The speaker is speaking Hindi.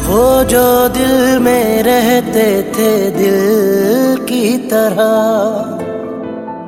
वो जो दिल में रहते थे दिल की तरह।